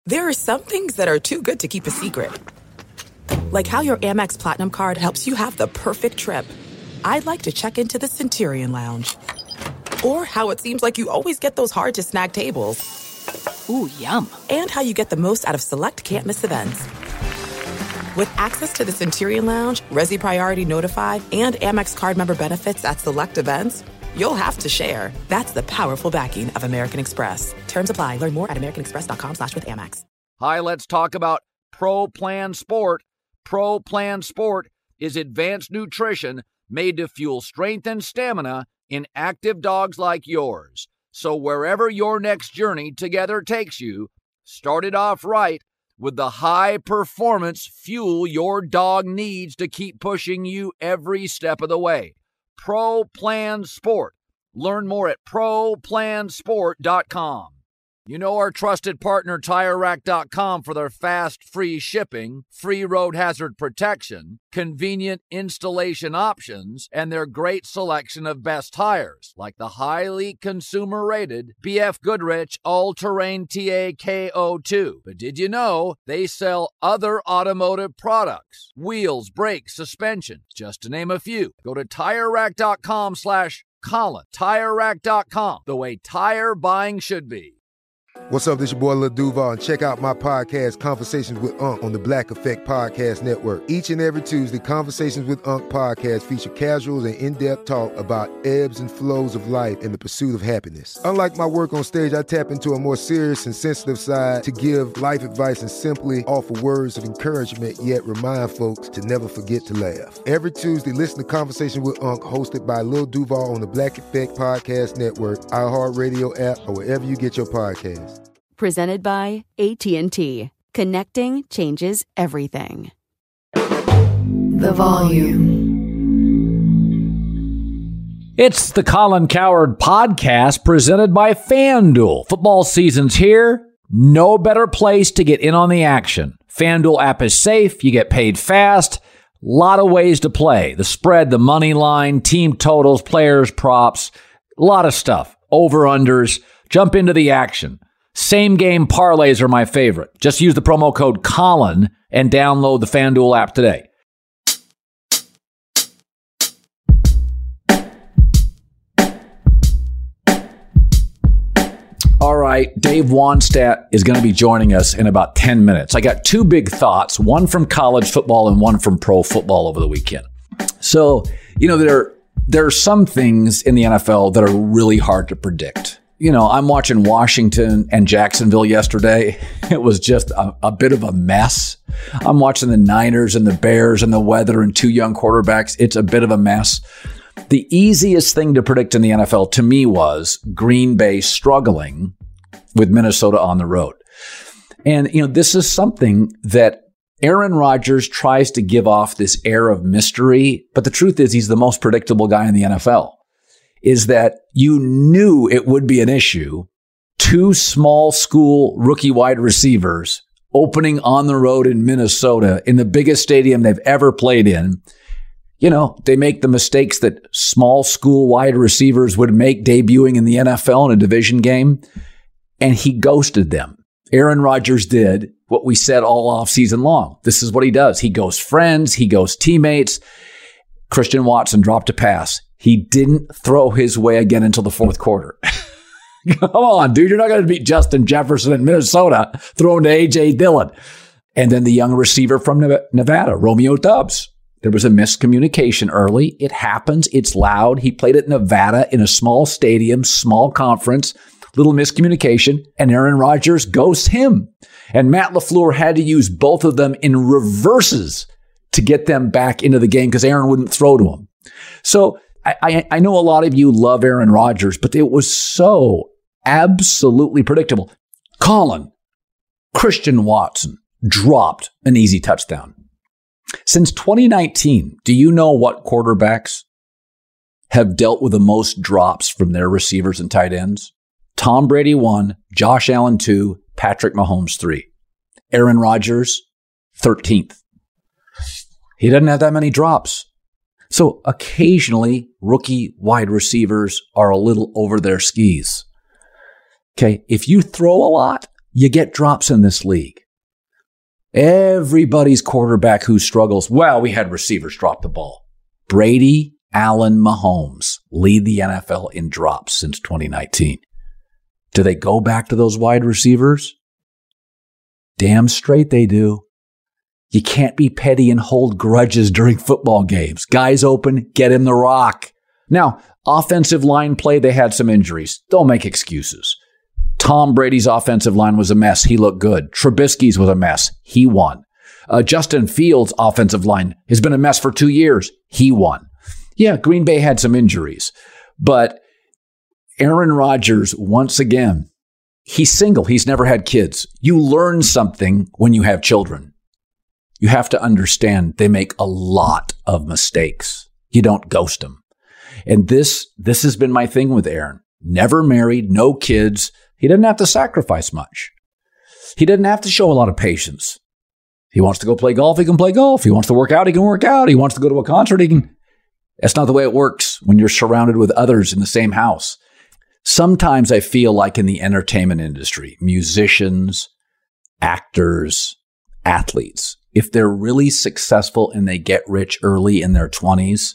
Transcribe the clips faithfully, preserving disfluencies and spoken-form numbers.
There are some things that are too good to keep a secret. Like how your Amex Platinum card helps you have the perfect trip. I'd like to check into the Centurion Lounge. Or how it seems like you always get those hard-to-snag tables. Ooh, yum. And how you get the most out of select can't-miss events. With access to the Centurion Lounge, Resi Priority Notified, and Amex card member benefits at select events, you'll have to share. That's the powerful backing of American Express. Terms apply. Learn more at americanexpress.com slash with Amex. Hi, let's talk about Pro Plan Sport. Pro Plan Sport is advanced nutrition made to fuel strength and stamina in active dogs like yours. So wherever your next journey together takes you, start it off right with the high-performance fuel your dog needs to keep pushing you every step of the way. Pro Plan Sport. Learn more at pro plan sport dot com. You know our trusted partner Tire Rack dot com for their fast, free shipping, free road hazard protection, convenient installation options, and their great selection of best tires, like the highly consumer-rated B F Goodrich All-Terrain T A K O two. But did you know they sell other automotive products? Wheels, brakes, suspension, just to name a few. Go to Tire Rack dot com slash Colin. Tire Rack dot com, the way tire buying should be. What's up, this your boy Lil Duval, and check out my podcast, Conversations with Unc, on the Black Effect Podcast Network. Each and every Tuesday, Conversations with Unc podcast feature casuals and in-depth talk about ebbs and flows of life and the pursuit of happiness. Unlike my work on stage, I tap into a more serious and sensitive side to give life advice and simply offer words of encouragement, yet remind folks to never forget to laugh. Every Tuesday, listen to Conversation with Unc, hosted by Lil Duval on the Black Effect Podcast Network, iHeartRadio app, or wherever you get your podcasts. Presented by A T and T. Connecting changes everything. The Volume. It's the Colin Cowherd Podcast presented by FanDuel. Football season's here. No better place to get in on the action. FanDuel app is safe. You get paid fast. A lot of ways to play. The spread, the money line, team totals, players, props. A lot of stuff. Over-unders. Jump into the action. Same game parlays are my favorite. Just use the promo code Colin and download the FanDuel app today. All right, Dave Wannstedt is going to be joining us in about ten minutes. I got two big thoughts, one from college football and one from pro football over the weekend. So, you know, there, there are some things in the N F L that are really hard to predict. You know, I'm watching Washington and Jacksonville yesterday. It was just a, a bit of a mess. I'm watching the Niners and the Bears and the weather and two young quarterbacks. It's a bit of a mess. The easiest thing to predict in the N F L to me was Green Bay struggling with Minnesota on the road. And, you know, this is something that Aaron Rodgers tries to give off this air of mystery. But the truth is he's the most predictable guy in the N F L. Is that you knew it would be an issue. Two small school rookie wide receivers opening on the road in Minnesota in the biggest stadium they've ever played in. You know, they make the mistakes that small school wide receivers would make debuting in the N F L in a division game. And he ghosted them. Aaron Rodgers did what we said all offseason long. This is what he does. He goes friends. He goes teammates. Christian Watson dropped a pass. He didn't throw his way again until the fourth quarter. Come on, dude. You're not going to beat Justin Jefferson in Minnesota throwing to A J Dillon. And then the young receiver from Nevada, Romeo Doubs. There was a miscommunication early. It happens. It's loud. He played at Nevada in a small stadium, small conference, little miscommunication, and Aaron Rodgers ghosts him. And Matt LaFleur had to use both of them in reverses to get them back into the game because Aaron wouldn't throw to him. So I, I know a lot of you love Aaron Rodgers, but it was so absolutely predictable. Colin, Christian Watson dropped an easy touchdown. Since twenty nineteen, do you know what quarterbacks have dealt with the most drops from their receivers and tight ends? Tom Brady one, Josh Allen two, Patrick Mahomes three. Aaron Rodgers, thirteenth. He doesn't have that many drops. So occasionally, rookie wide receivers are a little over their skis. Okay, if you throw a lot, You get drops in this league. Everybody's quarterback who struggles, well, we had receivers drop the ball. Brady, Allen, Mahomes lead the N F L in drops since twenty nineteen. Do they go back to those wide receivers? Damn straight they do. You can't be petty and hold grudges during football games. Guys open, get him the rock. Now, offensive line play, they had some injuries. Don't make excuses. Tom Brady's offensive line was a mess. He looked good. Trubisky's was a mess. He won. Uh, Justin Fields' offensive line has been a mess for two years. He won. Yeah, Green Bay had some injuries. But Aaron Rodgers, once again, he's single. He's never had kids. You learn something when you have children. You have to understand they make a lot of mistakes. You don't ghost them. And this, this has been my thing with Aaron. Never married, no kids. He doesn't have to sacrifice much. He doesn't have to show a lot of patience. He wants to go play golf, he can play golf. He wants to work out, he can work out. He wants to go to a concert, he can. That's not the way it works when you're surrounded with others in the same house. Sometimes I feel like in the entertainment industry, musicians, actors, athletes, if they're really successful and they get rich early in their twenties,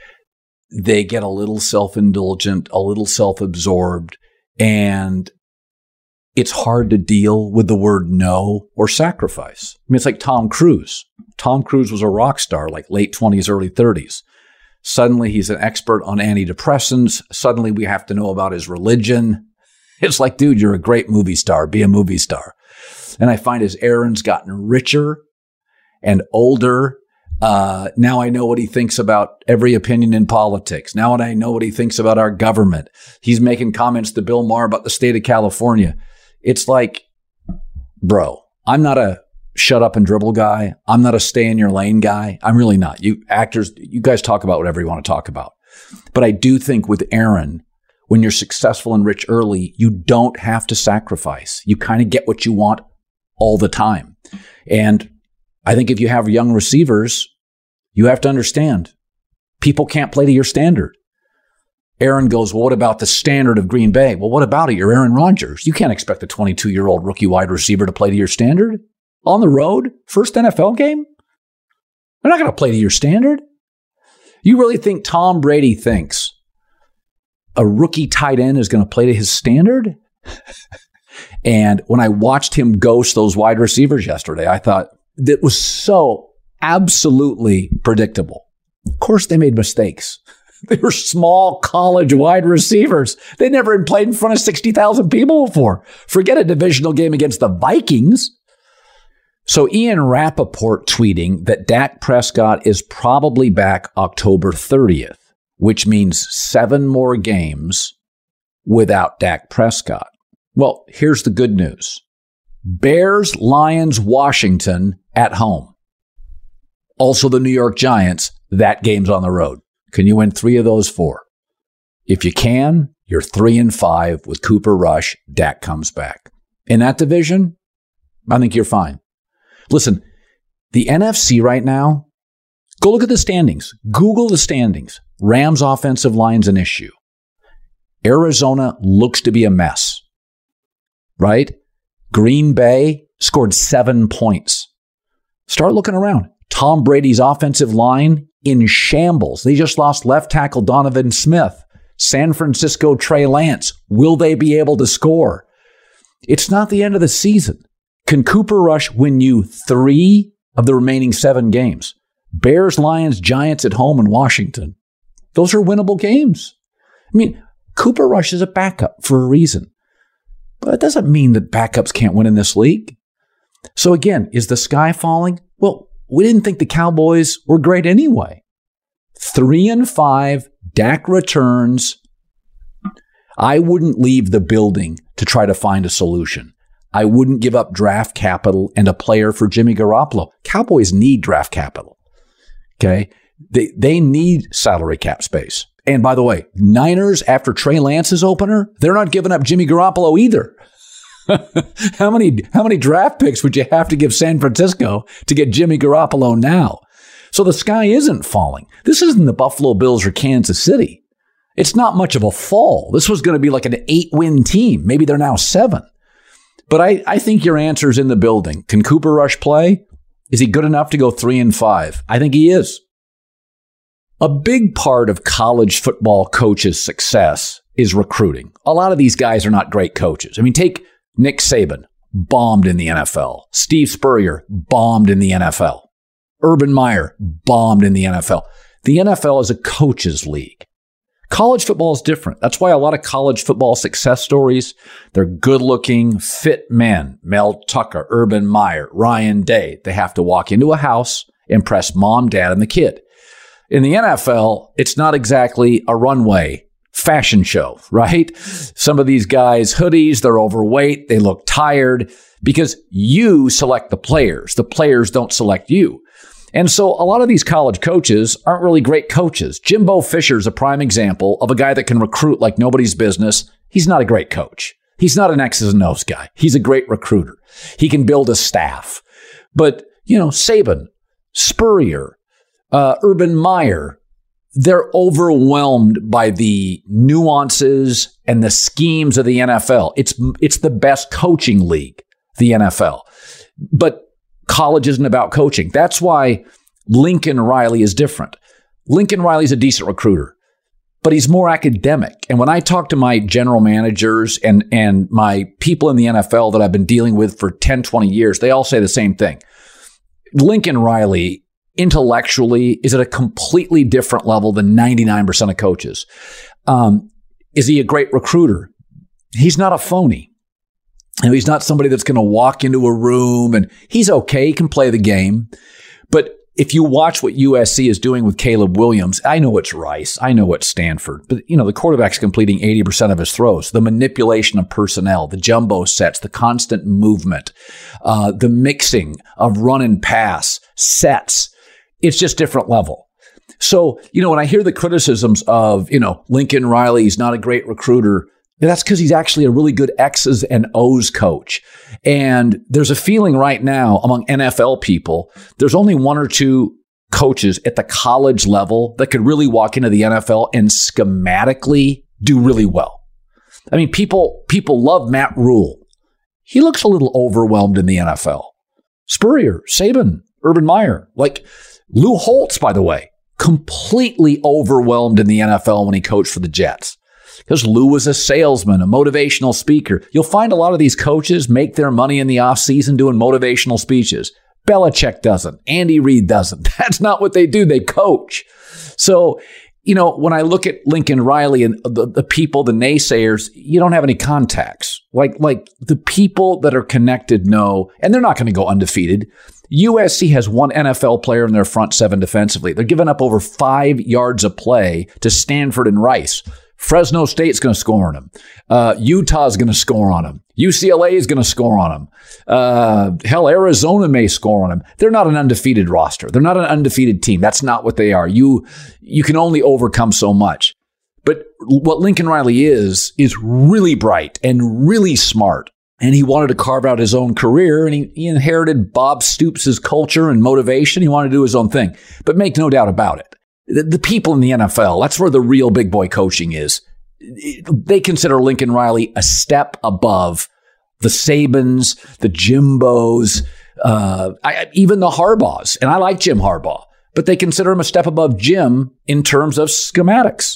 they get a little self-indulgent, a little self-absorbed, and it's hard to deal with the word no or sacrifice. I mean, it's like Tom Cruise. Tom Cruise was a rock star, like late twenties, early thirties. Suddenly he's an expert on antidepressants. Suddenly we have to know about his religion. It's like, dude, you're a great movie star. Be a movie star. And I find as Aaron's gotten richer and older, uh, now I know what he thinks about every opinion in politics. Now I know what he thinks about our government. He's making comments to Bill Maher about the state of California. It's like, bro, I'm not a shut up and dribble guy. I'm not a stay in your lane guy. I'm really not. You actors, you guys talk about whatever you want to talk about. But I do think with Aaron, when you're successful and rich early, you don't have to sacrifice. You kind of get what you want all the time. And I think if you have young receivers, you have to understand people can't play to your standard. Aaron goes, well, what about the standard of Green Bay? Well, what about it? You're Aaron Rodgers. You can't expect a twenty-two-year-old rookie wide receiver to play to your standard. On the road, first N F L game? They're not going to play to your standard. You really think Tom Brady thinks a rookie tight end is going to play to his standard? And when I watched him ghost those wide receivers yesterday, I thought that was so absolutely predictable. Of course, they made mistakes. They were small college wide receivers. They never had played in front of sixty thousand people before. Forget a divisional game against the Vikings. So Ian Rappaport tweeting that Dak Prescott is probably back October thirtieth, which means seven more games without Dak Prescott. Well, here's the good news. Bears, Lions, Washington at home. Also the New York Giants, that game's on the road. Can you win three of those four? If you can, you're three and five with Cooper Rush. Dak comes back. In that division, I think you're fine. Listen, the N F C right now, go look at the standings. Google the standings. Rams offensive line's an issue. Arizona looks to be a mess, right? Green Bay scored seven points. Start looking around. Tom Brady's offensive line in shambles. They just lost left tackle Donovan Smith. San Francisco Trey Lance. Will they be able to score? It's not the end of the season. Can Cooper Rush win you three of the remaining seven games? Bears, Lions, Giants at home in Washington. Those are winnable games. I mean, Cooper Rush is a backup for a reason. But it doesn't mean that backups can't win in this league. So again, is the sky falling? Well, we didn't think the Cowboys were great anyway. Three and five, Dak returns. I wouldn't leave the building to try to find a solution. I wouldn't give up draft capital and a player for Jimmy Garoppolo. Cowboys need draft capital. Okay? They they need salary cap space. And by the way, Niners, after Trey Lance's opener, they're not giving up Jimmy Garoppolo either. how many how many draft picks would you have to give San Francisco to get Jimmy Garoppolo now? So the sky isn't falling. This isn't the Buffalo Bills or Kansas City. It's not much of a fall. This was going to be like an eight-win team. Maybe they're now seven. But I, I think your answer's in the building. Can Cooper Rush play? Is he good enough to go three and five? I think he is. A big part of college football coaches' success is recruiting. A lot of these guys are not great coaches. I mean, take Nick Saban, bombed in the N F L. Steve Spurrier, bombed in the N F L. Urban Meyer, bombed in the N F L. The N F L is a coaches' league. College football is different. That's why a lot of college football success stories, they're good-looking, fit men. Mel Tucker, Urban Meyer, Ryan Day. They have to walk into a house, impress mom, dad, and the kid. In the N F L, it's not exactly a runway fashion show, right? Some of these guys, hoodies, they're overweight, they look tired because you select the players. The players don't select you. And so a lot of these college coaches aren't really great coaches. Jimbo Fisher's a prime example of a guy that can recruit like nobody's business. He's not a great coach. He's not an X's and O's guy. He's a great recruiter. He can build a staff. But, you know, Saban, Spurrier, uh, Urban Meyer, they're overwhelmed by the nuances and the schemes of the N F L. It's, it's the best coaching league, the N F L. But college isn't about coaching. That's why Lincoln Riley is different. Lincoln Riley's a decent recruiter, but he's more academic. And when I talk to my general managers and, and my people in the N F L that I've been dealing with for ten, twenty years, they all say the same thing. Lincoln Riley intellectually is at a completely different level than ninety-nine percent of coaches. Um, is he a great recruiter? He's not a phony. You know, he's not somebody that's going to walk into a room and he's okay. He can play the game. But if you watch what U S C is doing with Caleb Williams, I know it's Rice. I know it's Stanford. But, you know, the quarterback's completing eighty percent of his throws. The manipulation of personnel, the jumbo sets, the constant movement, uh, the mixing of run and pass, sets. It's just different level. So, you know, when I hear the criticisms of, you know, Lincoln Riley's not a great recruiter, that's because he's actually a really good X's and O's coach. And there's a feeling right now among N F L people, there's only one or two coaches at the college level that could really walk into the N F L and schematically do really well. I mean, people people love Matt Rule. He looks a little overwhelmed in the N F L. Spurrier, Saban, Urban Meyer, like Lou Holtz, by the way, completely overwhelmed in the N F L when he coached for the Jets. Because Lou was a salesman, a motivational speaker. You'll find a lot of these coaches make their money in the offseason doing motivational speeches. Belichick doesn't. Andy Reid doesn't. That's not what they do. They coach. So, you know, when I look at Lincoln Riley and the, the people, the naysayers, you don't have any contacts. Like, like the people that are connected know, and they're not going to go undefeated. U S C has one N F L player in their front seven defensively. They're giving up over five yards of play to Stanford and Rice. Fresno State's going to score on him. Uh, Utah's going to score on him. U C L A is going to score on him. Uh, hell, Arizona may score on him. They're not an undefeated roster. They're not an undefeated team. That's not what they are. You, you can only overcome so much. But what Lincoln Riley is, is really bright and really smart. And he wanted to carve out his own career, and he, he inherited Bob Stoops' culture and motivation. He wanted to do his own thing. But make no doubt about it. The people in the N F L, that's where the real big boy coaching is. They consider Lincoln Riley a step above the Sabans, the Jimbos, uh, I, even the Harbaughs. And I like Jim Harbaugh, but they consider him a step above Jim in terms of schematics.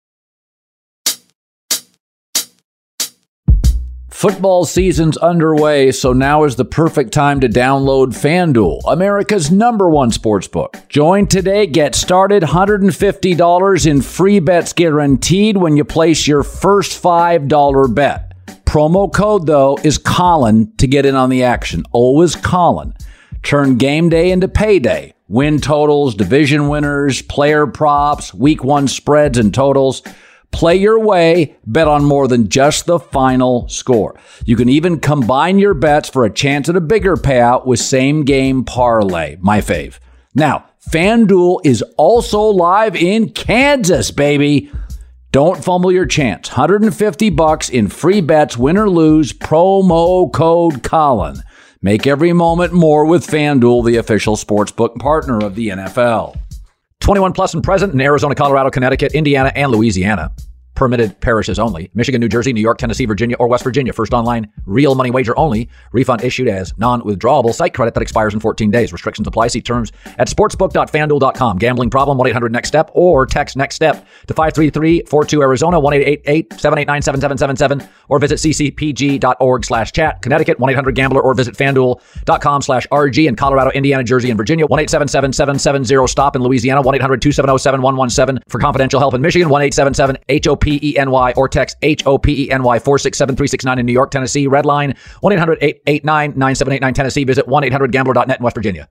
Football season's underway, so now is the perfect time to download FanDuel, America's number one sportsbook. Join today, get started, one hundred fifty dollars in free bets guaranteed when you place your first five dollars bet. Promo code, though, is Colin to get in on the action. Always Colin. Turn game day into payday. Win totals, division winners, player props, week one spreads and totals. Play your way, bet on more than just the final score. You can even combine your bets for a chance at a bigger payout with same game parlay, my fave. Now, FanDuel is also live in Kansas, baby. Don't fumble your chance. one hundred fifty bucks in free bets, win or lose, promo code Colin. Make every moment more with FanDuel, the official sportsbook partner of the N F L. twenty-one plus and present in Arizona, Colorado, Connecticut, Indiana, and Louisiana. permitted parishes only. Michigan, New Jersey, New York, Tennessee, Virginia, or West Virginia. First online real money wager only. Refund issued as non-withdrawable site credit that expires in fourteen days. Restrictions apply. See terms at sportsbook dot fan duel dot com. Gambling problem, one eight hundred next step, or text next step to five three three four two Arizona, one eight eight eight seven eight nine seven seven seven seven, or visit c c p g dot org slash chat. Connecticut, one eight hundred gambler, or visit fan duel dot com slash r g. In Colorado, Indiana, Jersey, and Virginia, one eight seven seven seven seven zero stop. In Louisiana, one eight hundred two seven zero seven one one seven. For confidential help in Michigan, one eight seven seven H O P E N Y, or text H O P E N Y four six seven three six nine. In New York, Tennessee, Red Line, one eight hundred eight eight nine nine seven eight nine. Tennessee, visit one eight hundred gambler dot net. In West Virginia.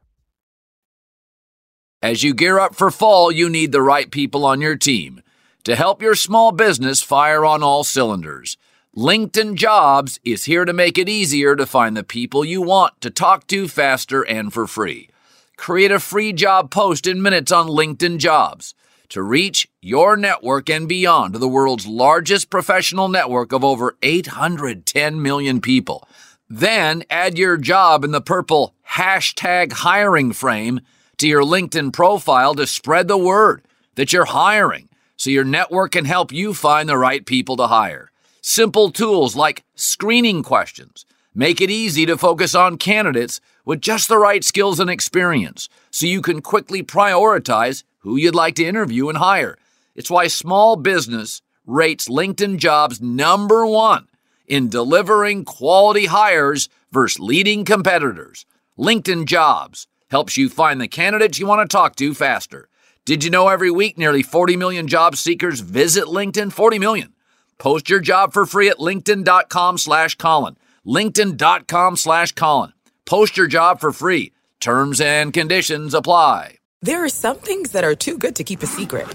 As you gear up for fall, you need the right people on your team to help your small business fire on all cylinders. LinkedIn Jobs is here to make it easier to find the people you want to talk to faster and for free. Create a free job post in minutes on LinkedIn Jobs to reach your network and beyond to the world's largest professional network of over eight hundred ten million people. Then add your job in the purple hashtag hiring frame to your LinkedIn profile to spread the word that you're hiring so your network can help you find the right people to hire. Simple tools like screening questions make it easy to focus on candidates with just the right skills and experience so you can quickly prioritize who you'd like to interview and hire. It's why small business rates LinkedIn Jobs number one in delivering quality hires versus leading competitors. LinkedIn Jobs helps you find the candidates you want to talk to faster. Did you know every week nearly forty million job seekers visit LinkedIn? forty million. Post your job for free at linkedin dot com slash Colin. linkedin dot com slash Colin. Post your job for free. Terms and conditions apply. There are some things that are too good to keep a secret.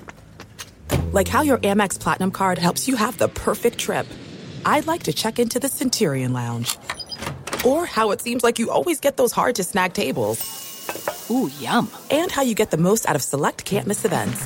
Like how your Amex Platinum card helps you have the perfect trip. I'd like to check into the Centurion Lounge. Or how it seems like you always get those hard-to-snag tables. Ooh, yum. And how you get the most out of select can't-miss events.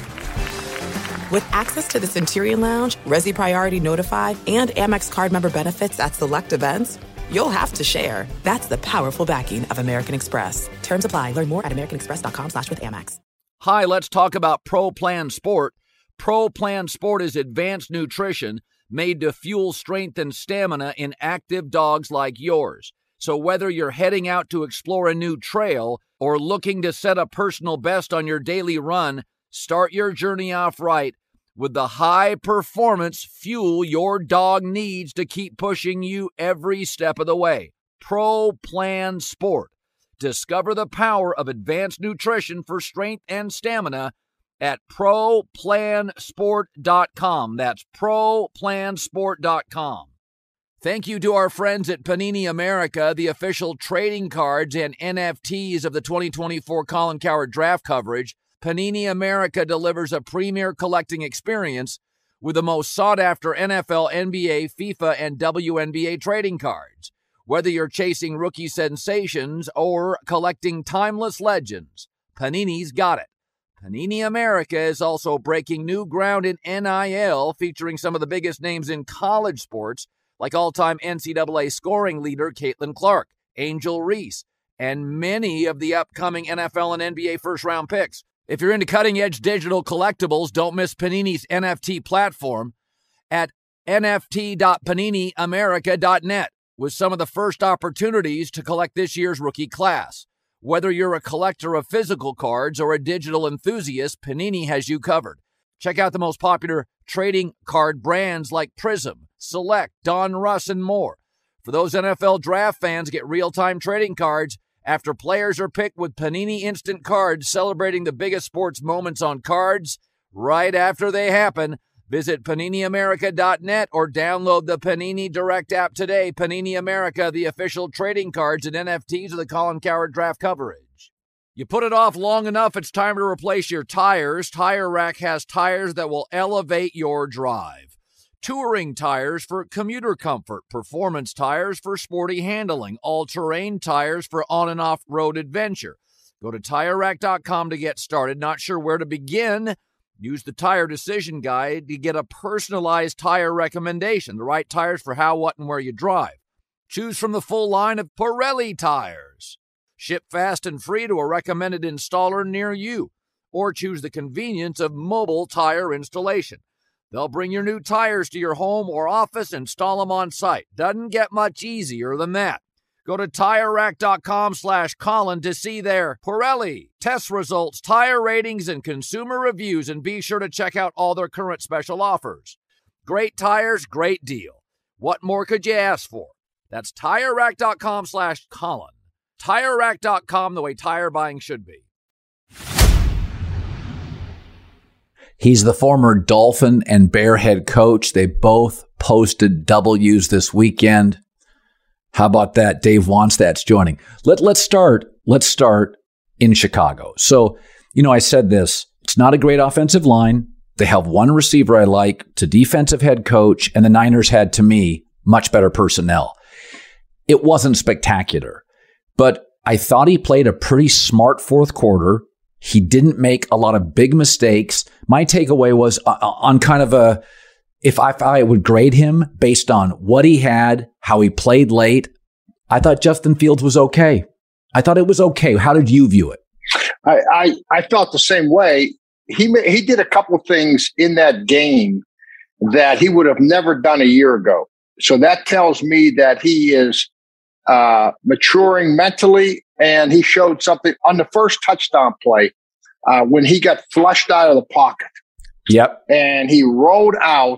With access to the Centurion Lounge, Resi Priority Notified, and Amex card member benefits at select events, you'll have to share. That's the powerful backing of American Express. Terms apply. Learn more at americanexpress.com slash with Amex. Hi, let's talk about Pro Plan Sport. Pro Plan Sport is advanced nutrition made to fuel strength and stamina in active dogs like yours. So whether you're heading out to explore a new trail or looking to set a personal best on your daily run, start your journey off right with the high-performance fuel your dog needs to keep pushing you every step of the way. Pro Plan Sport. Discover the power of advanced nutrition for strength and stamina at pro plan sport dot com. That's pro plan sport dot com. Thank you to our friends at Panini America, the official trading cards and N F Ts of the twenty twenty-four Colin Cowherd draft coverage. Panini America delivers a premier collecting experience with the most sought-after N F L, N B A, FIFA, and W N B A trading cards. Whether you're chasing rookie sensations or collecting timeless legends, Panini's got it. Panini America is also breaking new ground in N I L, featuring some of the biggest names in college sports, like all-time N C double A scoring leader Caitlin Clark, Angel Reese, and many of the upcoming N F L and N B A first-round picks. If you're into cutting-edge digital collectibles, don't miss Panini's N F T platform at N F T dot panini america dot net with some of the first opportunities to collect this year's rookie class. Whether you're a collector of physical cards or a digital enthusiast, Panini has you covered. Check out the most popular trading card brands like Prism, Select, Don Russ, and more. For those N F L draft fans, get real-time trading cards after players are picked with Panini Instant Cards, celebrating the biggest sports moments on cards right after they happen. Visit panini america dot net or download the Panini Direct app today. Panini America, the official trading cards and N F Ts of the Colin Cowherd draft coverage. You put it off long enough, it's time to replace your tires. Tire Rack has tires that will elevate your drive. Touring tires for commuter comfort, performance tires for sporty handling, all-terrain tires for on- and off-road adventure. Go to tire rack dot com to get started. Not sure where to begin? Use the Tire Decision Guide to get a personalized tire recommendation, the right tires for how, what, and where you drive. Choose from the full line of Pirelli tires. Ship fast and free to a recommended installer near you. Or choose the convenience of mobile tire installation. They'll bring your new tires to your home or office, install them on site. Doesn't get much easier than that. Go to TireRack.com slash Colin to see their Pirelli test results, tire ratings, and consumer reviews, and be sure to check out all their current special offers. Great tires, great deal. What more could you ask for? That's TireRack.com slash Colin. TireRack dot com, the way tire buying should be. He's the former Dolphin and Bear head coach. They both posted W's this weekend. How about that? Dave Wannstedt's joining. Let, let's start. Let's start in Chicago. So, you know, I said this. It's not a great offensive line. They have one receiver I like. It's a defensive head coach. And the Niners had, to me, much better personnel. It wasn't spectacular. But I thought he played a pretty smart fourth quarter. He didn't make a lot of big mistakes. My takeaway was uh, on kind of a, if I, if I would grade him based on what he had, how he played late, I thought Justin Fields was okay. I thought it was okay. How did you view it? I, I, I felt the same way. He he did a couple of things in that game that he would have never done a year ago. So that tells me that he is uh, maturing mentally. And he showed something on the first touchdown play uh, when he got flushed out of the pocket. Yep. And he rolled out,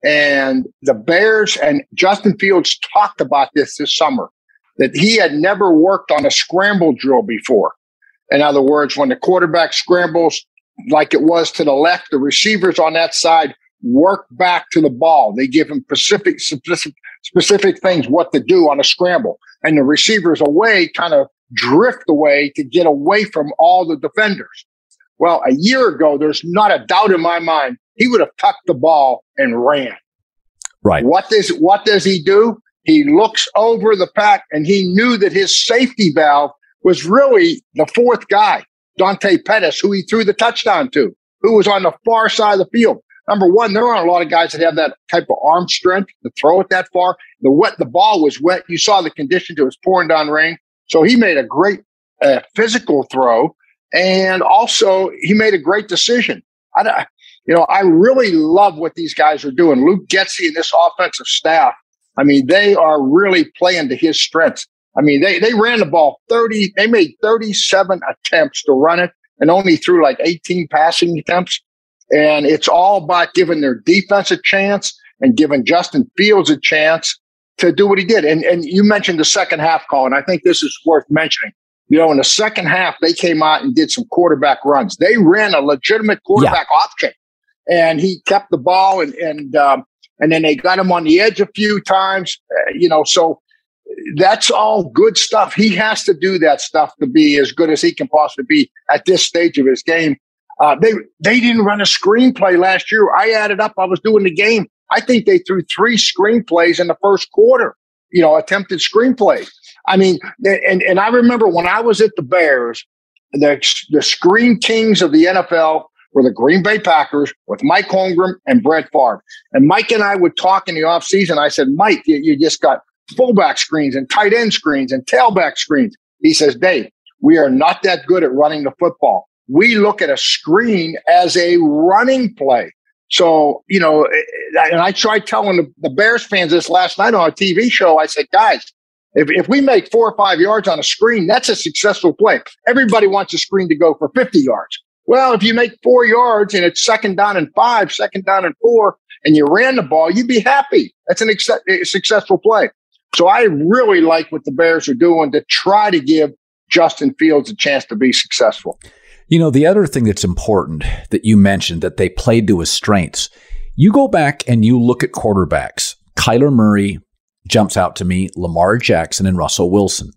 and the Bears and Justin Fields talked about this this summer, that he had never worked on a scramble drill before. In other words, when the quarterback scrambles like it was to the left, the receivers on that side work back to the ball. They give him specific, specific, specific things, what to do on a scramble. And the receivers away kind of drift away to get away from all the defenders. Well, a year ago, there's not a doubt in my mind, he would have tucked the ball and ran. Right. What does, what does he do? He looks over the pack, and he knew that his safety valve was really the fourth guy, Dante Pettis, who he threw the touchdown to, who was on the far side of the field. Number one, there aren't a lot of guys that have that type of arm strength to throw it that far. The wet, the ball was wet. You saw the conditions. It was pouring down rain. So he made a great uh, physical throw, and also he made a great decision. I, you know, I really love what these guys are doing. Luke Getsy and this offensive staff, I mean, they are really playing to his strengths. I mean, they they ran the ball thirty. They made thirty-seven attempts to run it and only threw like eighteen passing attempts. And it's all about giving their defense a chance and giving Justin Fields a chance to do what he did. And and you mentioned the second half, Colin. I think this is worth mentioning. You know, in the second half, they came out and did some quarterback runs. They ran a legitimate quarterback yeah. option, and he kept the ball, and and um, and then they got him on the edge a few times. Uh, you know, so that's all good stuff. He has to do that stuff to be as good as he can possibly be at this stage of his game. Uh, they they didn't run a screenplay last year. I added up. I was doing the game. I think they threw three screenplays in the first quarter, you know, attempted screenplays. I mean, and, and I remember when I was at the Bears, the, the screen kings of the N F L were the Green Bay Packers with Mike Holmgren and Brett Favre. And Mike and I would talk in the offseason. I said, Mike, you, you just got fullback screens and tight end screens and tailback screens. He says, Dave, we are not that good at running the football. We look at a screen as a running play. So, you know, and I tried telling the, the Bears fans this last night on a T V show. I said, guys, if, if we make four or five yards on a screen, that's a successful play. Everybody wants a screen to go for fifty yards. Well, if you make four yards and it's second down and five, second down and four, and you ran the ball, you'd be happy. That's an ex- a successful play. So I really like what the Bears are doing to try to give Justin Fields a chance to be successful. You know, the other thing that's important that you mentioned, that they played to his strengths, you go back and you look at quarterbacks. Kyler Murray jumps out to me, Lamar Jackson and Russell Wilson.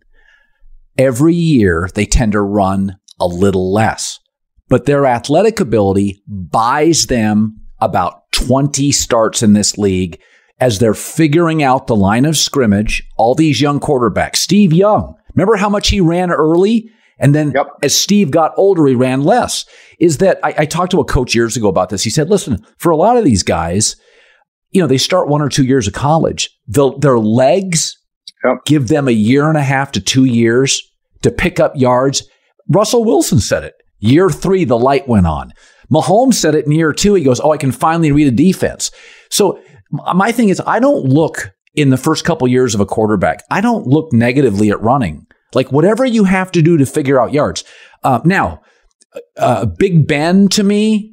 Every year, they tend to run a little less, but their athletic ability buys them about twenty starts in this league as they're figuring out the line of scrimmage. All these young quarterbacks, Steve Young, remember how much he ran early? And then yep. as Steve got older, he ran less. Is that I, I talked to a coach years ago about this. He said, listen, for a lot of these guys, you know, they start one or two years of college. They'll, their legs yep. give them a year and a half to two years to pick up yards. Russell Wilson said it. Year three, the light went on. Mahomes said it in year two. He goes, oh, I can finally read a defense. So my thing is, I don't look in the first couple years of a quarterback, I don't look negatively at running. Like whatever you have to do to figure out yards. Uh, now, uh, Big Ben to me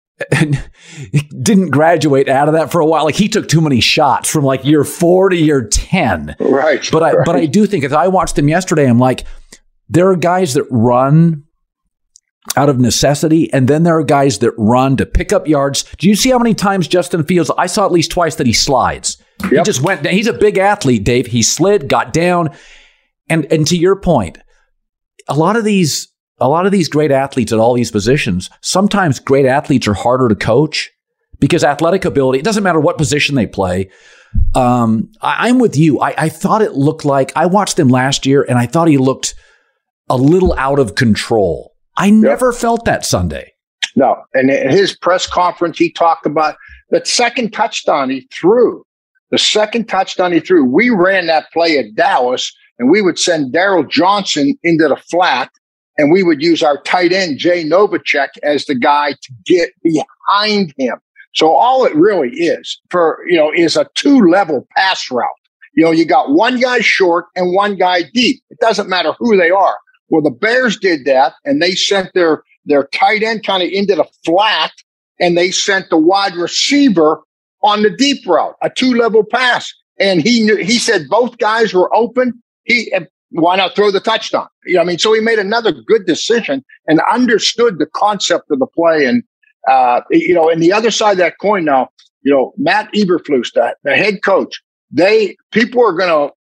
didn't graduate out of that for a while. Like he took too many shots from like year four to year ten. Right. But I, right. but I do think as I watched him yesterday, I'm like, there are guys that run out of necessity, and then there are guys that run to pick up yards. Do you see how many times Justin Fields, I saw at least twice that he slides. Yep. He just went down. He's a big athlete, Dave. He slid, got down. And and to your point, a lot of these a lot of these great athletes at all these positions, sometimes great athletes are harder to coach because athletic ability, it doesn't matter what position they play. Um, I, I'm with you. I, I thought it looked like, I watched him last year and I thought he looked a little out of control. I never yep. felt that Sunday. No. And in his press conference, he talked about that second touchdown he threw. The second touchdown he threw. We ran that play at Dallas, and we would send Daryl Johnson into the flat, and we would use our tight end, Jay Novacek, as the guy to get behind him. So all it really is for, you know, is a two-level pass route. You know, you got one guy short and one guy deep. It doesn't matter who they are. Well, the Bears did that, and they sent their, their tight end kind of into the flat, and they sent the wide receiver on the deep route, a two-level pass. And he knew, he said both guys were open. He why not throw the touchdown? You know, I mean, so he made another good decision and understood the concept of the play. And uh, you know, and the other side of that coin now, you know, Matt Eberflus, the, the head coach, they people are going to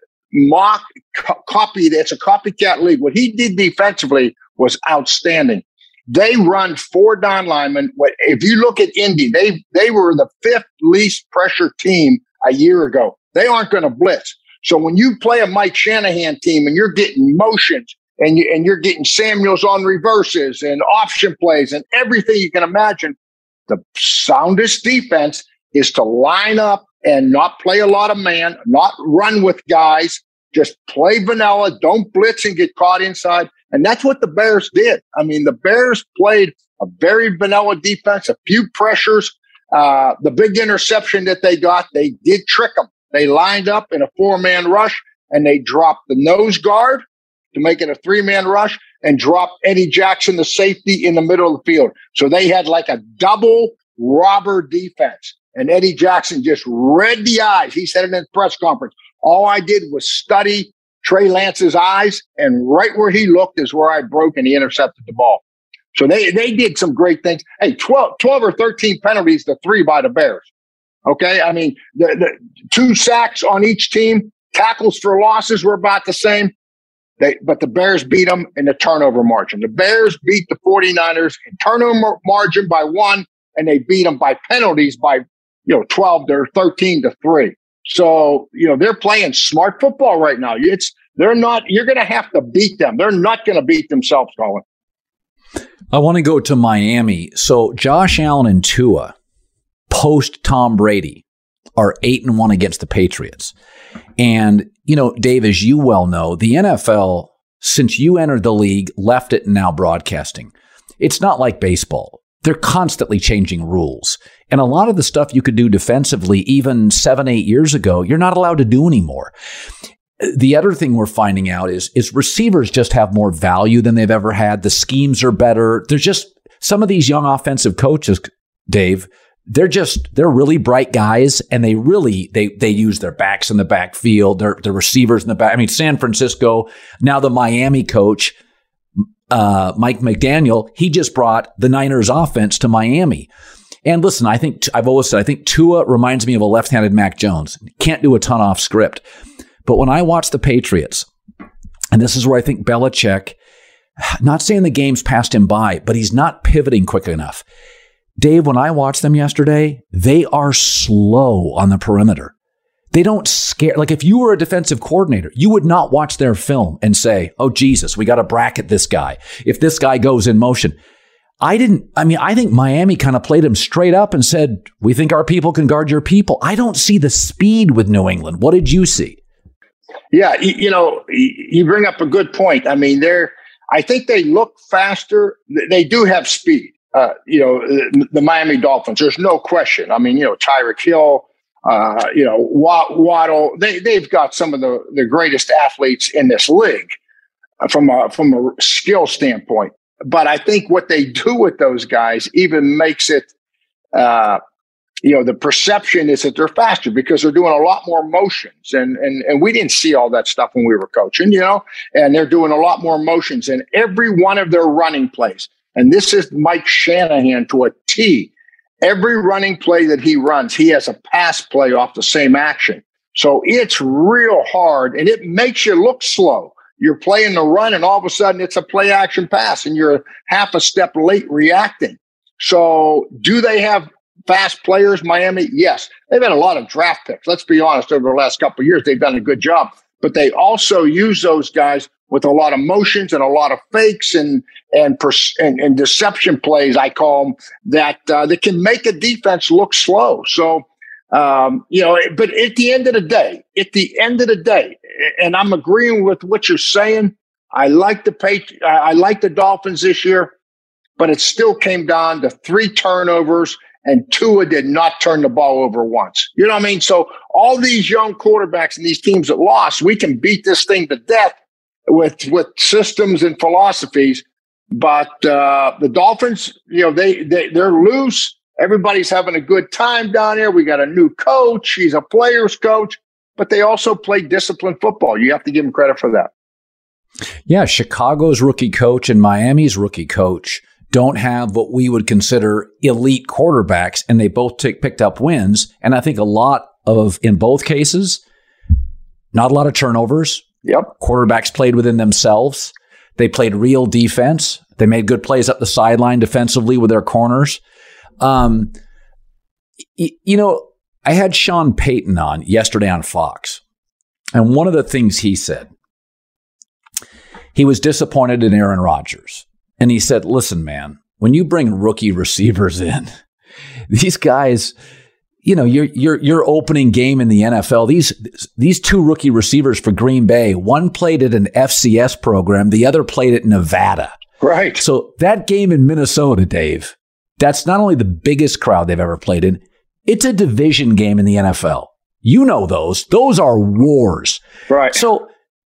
mock co- copy. It's a copycat league. What he did defensively was outstanding. They run four down linemen. If you look at Indy, they they were the fifth least pressure team a year ago. They aren't going to blitz. So when you play a Mike Shanahan team and you're getting motions and, you, and you're getting Samuels on reverses and option plays and everything you can imagine, the soundest defense is to line up and not play a lot of man, not run with guys, just play vanilla, don't blitz and get caught inside. And that's what the Bears did. I mean, the Bears played a very vanilla defense, a few pressures. Uh, the big interception that they got, they did trick them. They lined up in a four-man rush, and they dropped the nose guard to make it a three-man rush and dropped Eddie Jackson, the safety, in the middle of the field. So they had like a double robber defense. And Eddie Jackson just read the eyes. He said it in the press conference. All I did was study Trey Lance's eyes, and right where he looked is where I broke, and he intercepted the ball. So they, they did some great things. Hey, twelve, twelve or thirteen penalties to three by the Bears. Okay, I mean, the, the two sacks on each team, tackles for losses were about the same. They, but the Bears beat them in the turnover margin. The Bears beat the 49ers in turnover margin by one, and they beat them by penalties by, you know, twelve to thirteen to three. So, you know, they're playing smart football right now. It's they're not. You're going to have to beat them. They're not going to beat themselves, Colin. I want to go to Miami. So Josh Allen and Tua, post Tom Brady, are eight and one against the Patriots. And, you know, Dave, as you well know, the N F L, since you entered the league, left it and now broadcasting. It's not like baseball. They're constantly changing rules. And a lot of the stuff you could do defensively, even seven, eight years ago, you're not allowed to do anymore. The other thing we're finding out is, is receivers just have more value than they've ever had. The schemes are better. There's just some of these young offensive coaches, Dave, they're just, they're really bright guys, and they really, they they use their backs in the backfield, their, their receivers in the back. I mean, San Francisco, now the Miami coach, uh, Mike McDaniel, he just brought the Niners offense to Miami. And listen, I think, I've always said, I think Tua reminds me of a left-handed Mac Jones. Can't do a ton off script. But when I watch the Patriots, and this is where I think Belichick, not saying the game's passed him by, but he's not pivoting quick enough. Dave, when I watched them yesterday, they are slow on the perimeter. They don't scare. Like if you were a defensive coordinator, you would not watch their film and say, oh, Jesus, we got to bracket this guy if this guy goes in motion. I didn't. I mean, I think Miami kind of played him straight up and said, we think our people can guard your people. I don't see the speed with New England. What did you see? Yeah, you, you know, you bring up a good point. I mean, they're, I think they look faster. They do have speed. uh, you know, the, the Miami Dolphins. There's no question. I mean, you know, Tyreek Hill, uh, you know, Waddle, they, they've got some of the, the greatest athletes in this league from a, from a skill standpoint. But I think what they do with those guys even makes it, uh, you know, the perception is that they're faster because they're doing a lot more motions. And, and, and we didn't see all that stuff when we were coaching, you know, and they're doing a lot more motions in every one of their running plays. And this is Mike Shanahan to a T. Every running play that he runs, he has a pass play off the same action. So it's real hard and it makes you look slow. You're playing the run and all of a sudden it's a play action pass and you're half a step late reacting. So do they have fast players, Miami? Yes. They've had a lot of draft picks. Let's be honest, over the last couple of years, they've done a good job. But they also use those guys with a lot of motions and a lot of fakes and and pers- and, and deception plays, I call them, that uh, that can make a defense look slow. So, um, you know, but at the end of the day, at the end of the day, and I'm agreeing with what you're saying, I like the Patri- I like the Dolphins this year, but it still came down to three turnovers. And Tua did not turn the ball over once. You know what I mean? So all these young quarterbacks and these teams that lost, we can beat this thing to death with with systems and philosophies. But uh, the Dolphins, you know, they, they, they're loose. Everybody's having a good time down there. We got a new coach. He's a player's coach. But they also play disciplined football. You have to give them credit for that. Yeah, Chicago's rookie coach and Miami's rookie coach don't have what we would consider elite quarterbacks, and they both t- picked up wins. And I think a lot of, in both cases, not a lot of turnovers. Yep. Quarterbacks played within themselves. They played real defense. They made good plays up the sideline defensively with their corners. Um, y- you know, I had Sean Payton on yesterday on Fox, and one of the things he said, he was disappointed in Aaron Rodgers. And he said, listen, man, when you bring rookie receivers in, these guys, you know, your your your opening game in the N F L, these these two rookie receivers for Green Bay, one played at an F C S program, the other played at Nevada. Right. So that game in Minnesota, Dave, that's not only the biggest crowd they've ever played in, it's a division game in the N F L. You know those. Those are wars. Right. So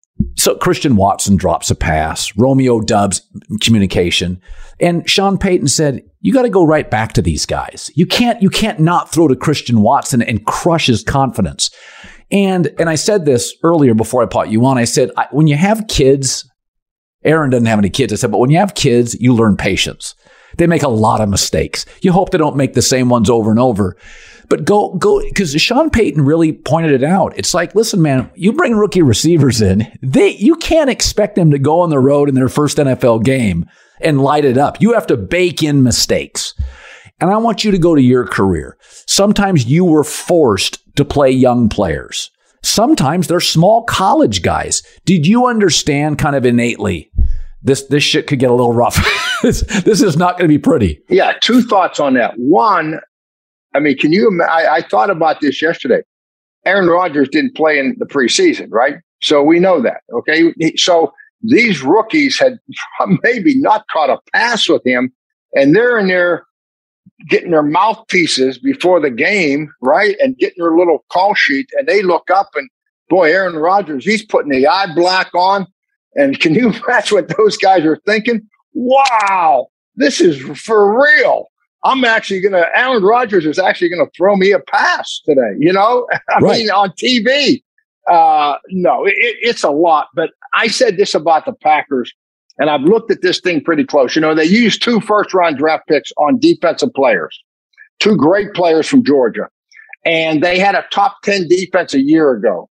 So Christian Watson drops a pass, Romeo Doubs communication, and Sean Payton said, you got to go right back to these guys. You can't, you can't not throw to Christian Watson and crush his confidence. And, and I said this earlier before I brought you on. I said, I, when you have kids, Aaron doesn't have any kids. I said, but when you have kids, you learn patience. They make a lot of mistakes. You hope they don't make the same ones over and over. But go, go, because Sean Payton really pointed it out. It's like, listen, man, you bring rookie receivers in, they, you can't expect them to go on the road in their first N F L game and light it up. You have to bake in mistakes. And I want you to go to your career. Sometimes you were forced to play young players. Sometimes they're small college guys. Did you understand kind of innately this, this shit could get a little rough? this, this is not going to be pretty. Yeah. Two thoughts on that. One, I mean, can you, I, I thought about this yesterday. Aaron Rodgers didn't play in the preseason, right? So we know that, okay? So these rookies had maybe not caught a pass with him, and they're in there getting their mouthpieces before the game, right? And getting their little call sheet, and they look up and, boy, Aaron Rodgers, he's putting the eye black on. And can you imagine what those guys are thinking? Wow, this is for real. I'm actually going to, Aaron Rodgers is actually going to throw me a pass today, you know, I right. mean, on T V. Uh, no, it, it's a lot. But I said this about the Packers, and I've looked at this thing pretty close. You know, they used two first round draft picks on defensive players, two great players from Georgia, and they had a top ten defense a year ago.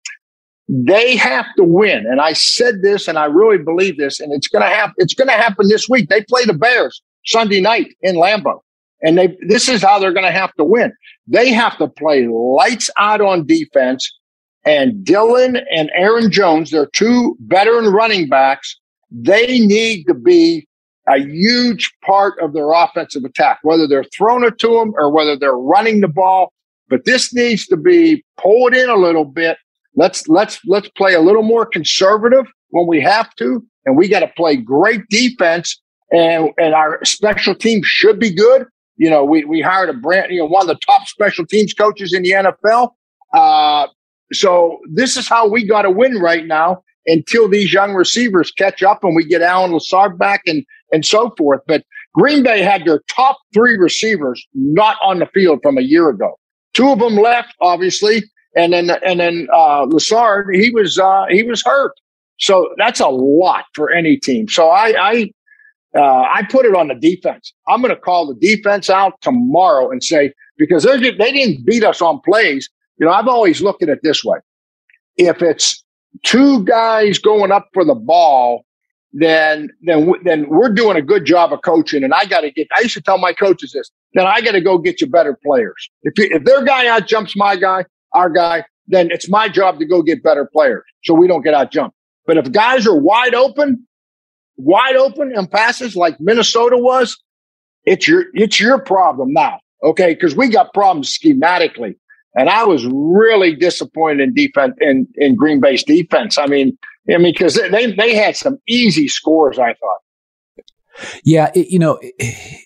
They have to win. And I said this, and I really believe this, and it's going to happen. It's going to happen this week. They play the Bears Sunday night in Lambeau. And they, this is how they're going to have to win. They have to play lights out on defense. And Dillon and Aaron Jones, they're two veteran running backs. They need to be a huge part of their offensive attack, whether they're throwing it to them or whether they're running the ball. But this needs to be pulled in a little bit. Let's let's let's play a little more conservative when we have to, and we got to play great defense. and and our special teams should be good. You know, we we hired a brand, you know, one of the top special teams coaches in the N F L. Uh, so this is how we got to win right now until these young receivers catch up and we get Alan Lazard back and and so forth. But Green Bay had their top three receivers not on the field from a year ago. Two of them left, obviously, and then and then uh, Lazard, he was uh, he was hurt. So that's a lot for any team. So I I, uh, I put it on the defense. I'm going to call the defense out tomorrow and say, because they they didn't beat us on plays. You know, I've always looked at it this way: if it's two guys going up for the ball, then then then we're doing a good job of coaching. And I got to get. I used to tell my coaches this. Then I got to go get you better players. If you, if their guy out jumps my guy, our guy, then it's my job to go get better players so we don't get out jumped. But if guys are wide open, wide open and passes like Minnesota was, it's your it's your problem now, okay? Because we got problems schematically, and I was really disappointed in defense in, in Green Bay's defense. I mean, I mean, because they they had some easy scores, I thought. Yeah, it, you know, it,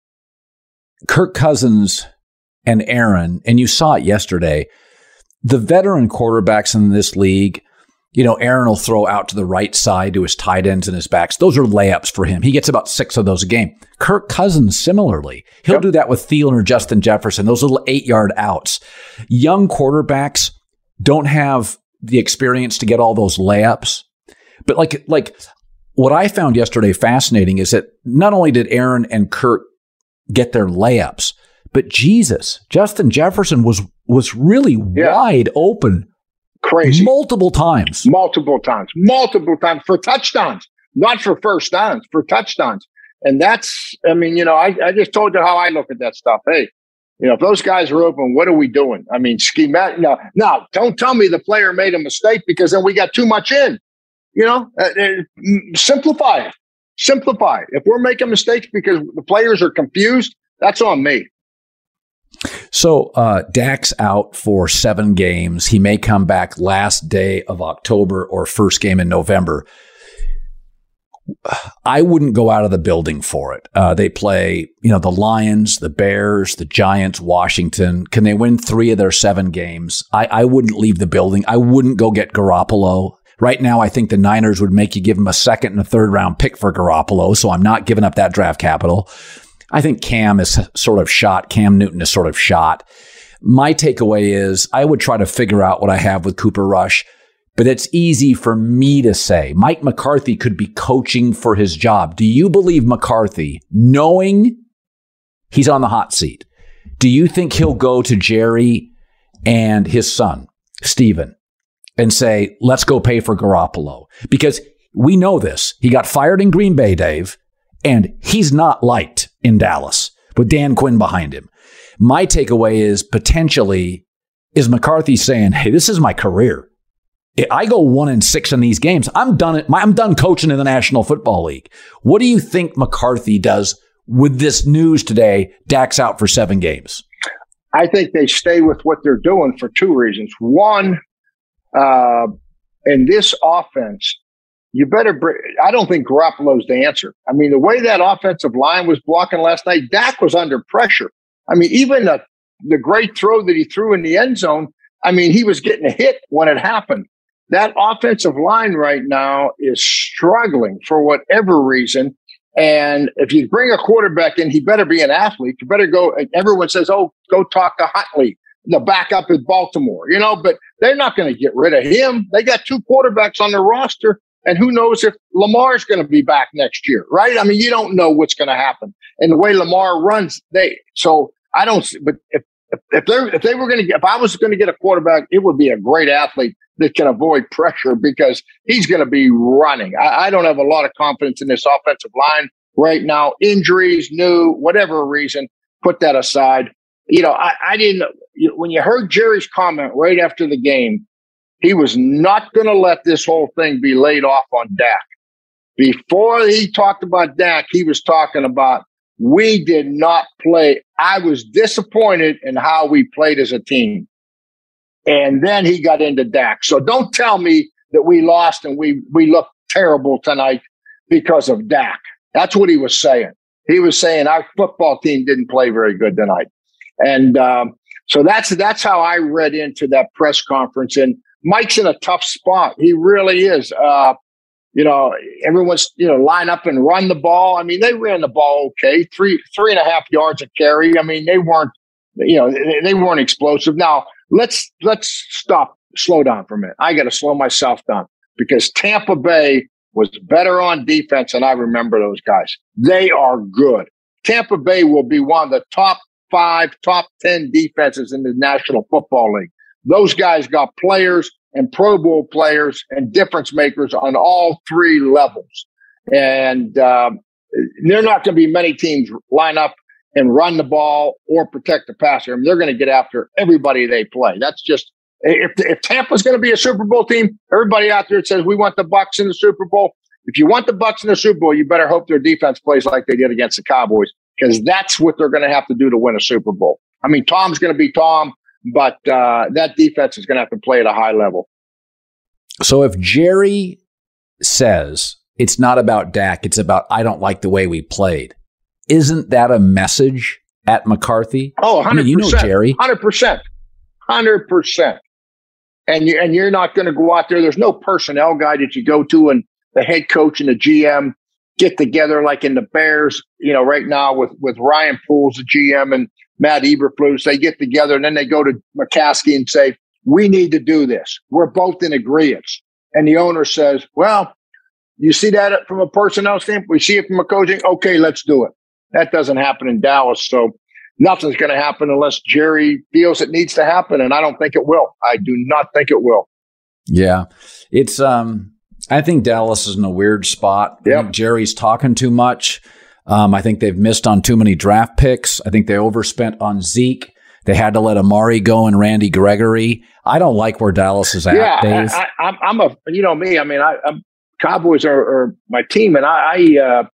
Kirk Cousins and Aaron, and you saw it yesterday. The veteran quarterbacks in this league. You know, Aaron will throw out to the right side to his tight ends and his backs. Those are layups for him. He gets about six of those a game. Kirk Cousins, similarly. He'll yep. do that with Thielen or Justin Jefferson, those little eight-yard outs. Young quarterbacks don't have the experience to get all those layups. But like, like what I found yesterday fascinating is that not only did Aaron and Kirk get their layups, but Jesus, Justin Jefferson was was really yeah. wide open. Crazy. Multiple times. Multiple times. Multiple times for touchdowns, not for first downs, for touchdowns. And that's, I mean, you know, I, I just told you how I look at that stuff. Hey, you know, if those guys are open, what are we doing? I mean, schematic. No, no, don't tell me the player made a mistake because then we got too much in. You know, uh, uh, simplify it. Simplify it. If we're making mistakes because the players are confused, that's on me. So uh, Dak's out for seven games. He may come back last day of October or first game in November. I wouldn't go out of the building for it. Uh, they play, you know, the Lions, the Bears, the Giants, Washington. Can they win three of their seven games? I, I wouldn't leave the building. I wouldn't go get Garoppolo. Right now, I think the Niners would make you give him a second and a third round pick for Garoppolo, so I'm not giving up that draft capital. I think Cam is sort of shot. Cam Newton is sort of shot. My takeaway is I would try to figure out what I have with Cooper Rush, but it's easy for me to say. Mike McCarthy could be coaching for his job. Do you believe McCarthy, knowing he's on the hot seat, do you think he'll go to Jerry and his son, Steven, and say, let's go pay for Garoppolo? Because we know this. He got fired in Green Bay, Dave, and he's not liked in Dallas with Dan Quinn behind him. My takeaway is potentially is McCarthy saying, hey, this is my career. I go one and six in these games. I'm done. I'm done coaching in the National Football League. What do you think McCarthy does with this news today? Dak's out for seven games. I think they stay with what they're doing for two reasons. One, uh, in this offense, you better bring, I don't think Garoppolo's the answer. I mean, the way that offensive line was blocking last night, Dak was under pressure. I mean, even the, the great throw that he threw in the end zone, I mean, he was getting a hit when it happened. That offensive line right now is struggling for whatever reason. And if you bring a quarterback in, he better be an athlete. You better go, everyone says, oh, go talk to Huntley, the backup at Baltimore, you know, but they're not going to get rid of him. They got two quarterbacks on their roster. And who knows if Lamar's going to be back next year, right? I mean, you don't know what's going to happen. And the way Lamar runs, they so I don't. But if if, if they if they were going to get, if I was going to get a quarterback, it would be a great athlete that can avoid pressure because he's going to be running. I, I don't have a lot of confidence in this offensive line right now. Injuries, new, whatever reason, put that aside. You know, I, I didn't. You know, when you heard Jerry's comment right after the game, he was not going to let this whole thing be laid off on Dak. Before he talked about Dak, he was talking about we did not play. I was disappointed in how we played as a team. And then he got into Dak. So don't tell me that we lost and we, we looked terrible tonight because of Dak. That's what he was saying. He was saying our football team didn't play very good tonight. And um, so that's that's how I read into that press conference. And Mike's in a tough spot. He really is. Uh, you know, everyone's, you know, line up and run the ball. I mean, they ran the ball okay, three, three and a half yards a carry. I mean, they weren't, you know, they, they weren't explosive. Now, let's let's stop, slow down for a minute. I got to slow myself down because Tampa Bay was better on defense than I remember those guys. They are good. Tampa Bay will be one of the top five, top ten defenses in the National Football League. Those guys got players and Pro Bowl players and difference makers on all three levels. And um, there are not going to be many teams line up and run the ball or protect the passer. I mean, they're going to get after everybody they play. That's just, if, if Tampa's going to be a Super Bowl team, everybody out there says we want the Bucs in the Super Bowl. If you want the Bucs in the Super Bowl, you better hope their defense plays like they did against the Cowboys, because that's what they're going to have to do to win a Super Bowl. I mean, Tom's going to be Tom, but uh, that defense is going to have to play at a high level. So if Jerry says it's not about Dak, it's about I don't like the way we played, isn't that a message at McCarthy? Oh, one hundred percent. I mean, you know Jerry. one hundred percent. one hundred percent. And, you, and you're not going to go out there. There's no personnel guy that you go to and the head coach and the G M get together like in the Bears, you know, right now with, with Ryan Poles, the G M, and Matt Eberflus. They get together and then they go to McCaskey and say, we need to do this. We're both in agreement. And the owner says, well, you see that from a personnel standpoint? We see it from a coaching? Okay, let's do it. That doesn't happen in Dallas. So nothing's going to happen unless Jerry feels it needs to happen. And I don't think it will. I do not think it will. Yeah. It's, um, I think Dallas is in a weird spot. Yep. I think Jerry's talking too much. Um, I think they've missed on too many draft picks. I think they overspent on Zeke. They had to let Amari go and Randy Gregory. I don't like where Dallas is at, yeah, Dave. I, I, I'm a, you know me, I mean, I, I'm, Cowboys are, are my team, and I, I, uh,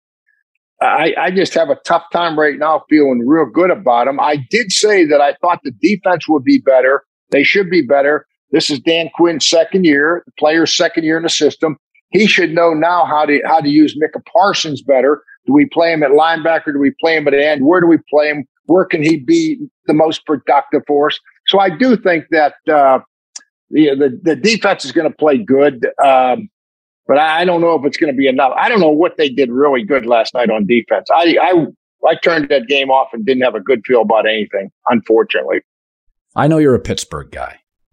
I, I just have a tough time right now feeling real good about them. I did say that I thought the defense would be better. They should be better. This is Dan Quinn's second year, the player's second year in the system. He should know now how to how to use Micah Parsons better. Do we play him at linebacker? Do we play him at end? Where do we play him? Where can he be the most productive for us? So I do think that uh, the, the the defense is going to play good, um, but I, I don't know if it's going to be enough. I don't know what they did really good last night on defense. I, I I turned that game off and didn't have a good feel about anything, unfortunately. I know you're a Pittsburgh guy,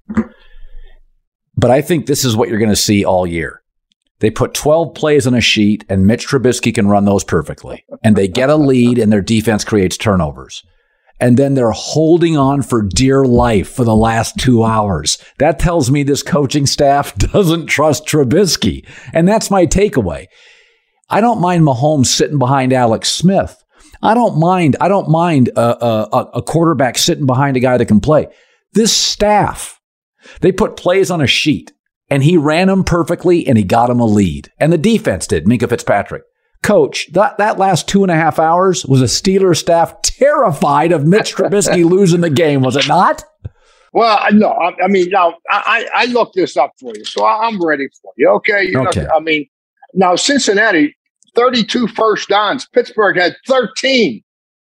but I think this is what you're going to see all year. They put twelve plays on a sheet, and Mitch Trubisky can run those perfectly. And they get a lead, and their defense creates turnovers. And then they're holding on for dear life for the last two hours. That tells me this coaching staff doesn't trust Trubisky. And that's my takeaway. I don't mind Mahomes sitting behind Alex Smith. I don't mind. I don't mind a, a, a quarterback sitting behind a guy that can play. This staff, they put plays on a sheet. And he ran them perfectly, and he got him a lead. And the defense did, Minkah Fitzpatrick. Coach, that, that last two and a half hours was a Steelers staff terrified of Mitch Trubisky losing the game, was it not? Well, no, I, I mean, now, I, I looked this up for you, so I'm ready for you. Okay? You okay. know, I mean, now Cincinnati, thirty-two first downs. Pittsburgh had thirteen.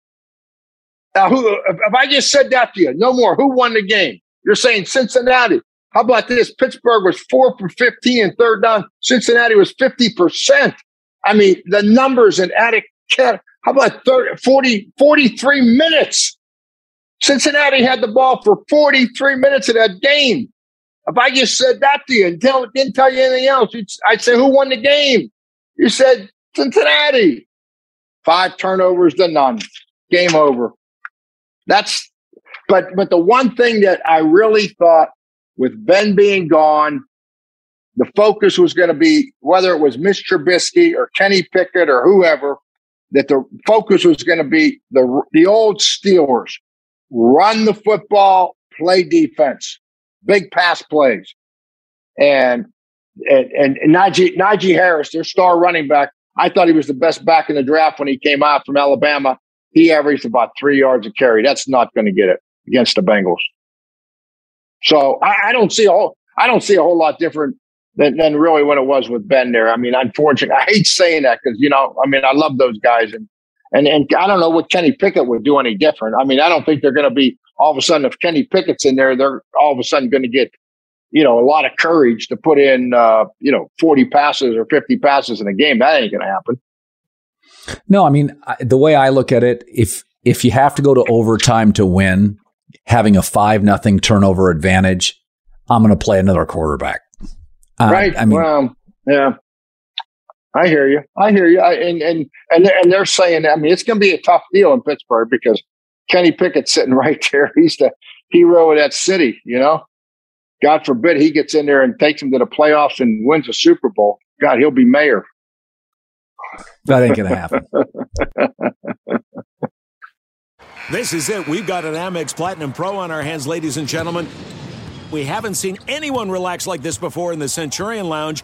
Now, who? If I just said that to you, no more. Who won the game? You're saying Cincinnati. How about this? Pittsburgh was four for fifteen in third down. Cincinnati was fifty percent. I mean, the numbers in attic. How about thirty, forty, forty-three minutes? Cincinnati had the ball for forty-three minutes of that game. If I just said that to you and tell, didn't tell you anything else, I'd say, who won the game? You said Cincinnati. Five turnovers to none. Game over. That's, but, but the one thing that I really thought, with Ben being gone, the focus was going to be, whether it was Mitch Trubisky or Kenny Pickett or whoever, that the focus was going to be the the old Steelers. Run the football, play defense, big pass plays. And and, and, and Najee, Najee Harris, their star running back, I thought he was the best back in the draft when he came out from Alabama. He averaged about three yards a carry. That's not going to get it against the Bengals. So I, I don't see a whole I don't see a whole lot different than, than really what it was with Ben there. I mean, unfortunately, I hate saying that because, you know, I mean, I love those guys. And, and, and I don't know what Kenny Pickett would do any different. I mean, I don't think they're going to be all of a sudden, if Kenny Pickett's in there, they're all of a sudden going to get, you know, a lot of courage to put in, uh, you know, forty passes or fifty passes in a game. That ain't going to happen. No, I mean, I, the way I look at it, if if you have to go to overtime to win, having a five nothing turnover advantage, I'm going to play another quarterback. Uh, right. I mean, well, yeah, I hear you. I hear you. I, and, and, and, and they're saying, I mean, it's going to be a tough deal in Pittsburgh because Kenny Pickett's sitting right there. He's the hero of that city, you know? God forbid he gets in there and takes him to the playoffs and wins a Super Bowl. God, he'll be mayor. That ain't going to happen. This is it. We've got an Amex Platinum Pro on our hands, ladies and gentlemen. We haven't seen anyone relax like this before in the Centurion Lounge.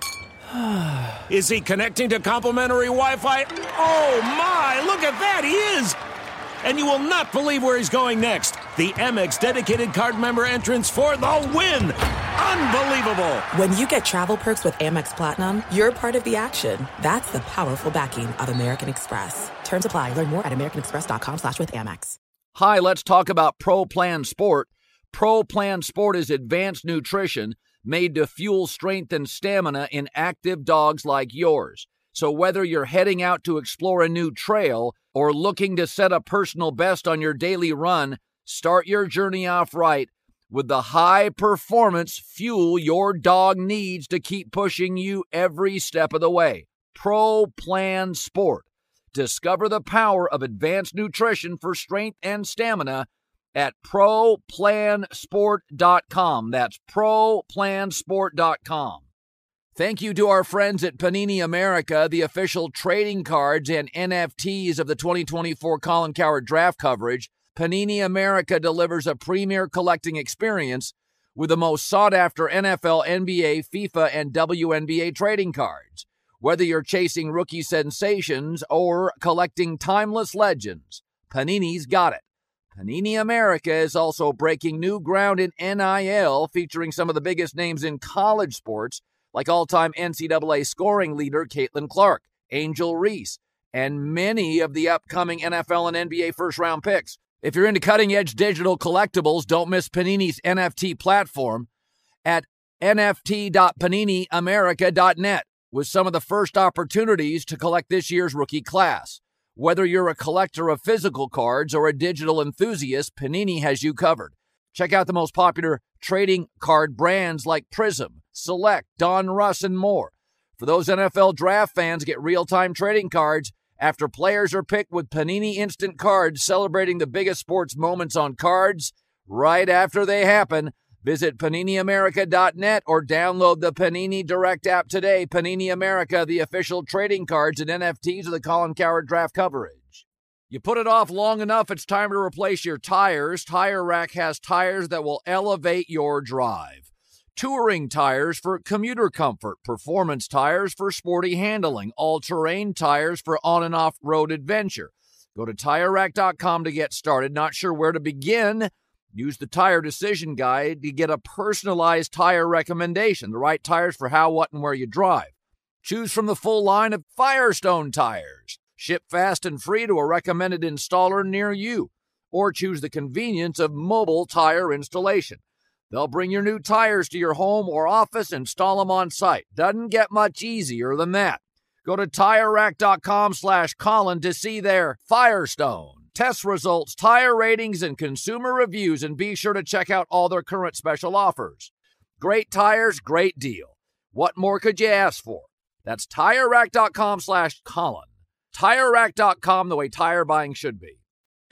Is he connecting to complimentary Wi-Fi? Oh, my. Look at that. He is. And you will not believe where he's going next. The Amex dedicated card member entrance for the win. Unbelievable. When you get travel perks with Amex Platinum, you're part of the action. That's the powerful backing of American Express. Terms apply. Learn more at americanexpress.com slash with Amex. Hi, let's talk about Pro Plan Sport. Pro Plan Sport is advanced nutrition made to fuel strength and stamina in active dogs like yours. So whether you're heading out to explore a new trail or looking to set a personal best on your daily run, start your journey off right with the high-performance fuel your dog needs to keep pushing you every step of the way. Pro Plan Sport. Discover the power of advanced nutrition for strength and stamina at pro plan sport dot com. That's pro plan sport dot com. Thank you to our friends at Panini America, the official trading cards and N F Ts of the twenty twenty-four Colin Cowherd draft coverage. Panini America delivers a premier collecting experience with the most sought-after N F L, N B A, FIFA, and W N B A trading cards. Whether you're chasing rookie sensations or collecting timeless legends, Panini's got it. Panini America is also breaking new ground in N I L, featuring some of the biggest names in college sports, like all-time N C double A scoring leader Caitlin Clark, Angel Reese, and many of the upcoming N F L and N B A first-round picks. If you're into cutting-edge digital collectibles, don't miss Panini's N F T platform at N F T dot panini america dot net with some of the first opportunities to collect this year's rookie class. Whether you're a collector of physical cards or a digital enthusiast, Panini has you covered. Check out the most popular trading card brands like Prism, Select, Don Russ, and more. For those N F L draft fans, get real-time trading cards after players are picked with Panini Instant Cards, celebrating the biggest sports moments on cards right after they happen. Visit panini america dot net or download the Panini Direct app today. Panini America, the official trading cards and N F Ts of the Colin Cowherd draft coverage. You put it off long enough, it's time to replace your tires. Tire Rack has tires that will elevate your drive. Touring tires for commuter comfort, performance tires for sporty handling, all-terrain tires for on and off-road adventure. Go to tire rack dot com to get started. Not sure where to begin? Use the Tire Decision Guide to get a personalized tire recommendation, the right tires for how, what, and where you drive. Choose from the full line of Firestone tires. Ship fast and free to a recommended installer near you. Or choose the convenience of mobile tire installation. They'll bring your new tires to your home or office and install them on site. Doesn't get much easier than that. Go to tire rack dot com slash Colin to see their Firestone test results, tire ratings, and consumer reviews, and be sure to check out all their current special offers. Great tires, great deal. What more could you ask for? That's tire rack dot com slash Colin. tire rack dot com, the way tire buying should be.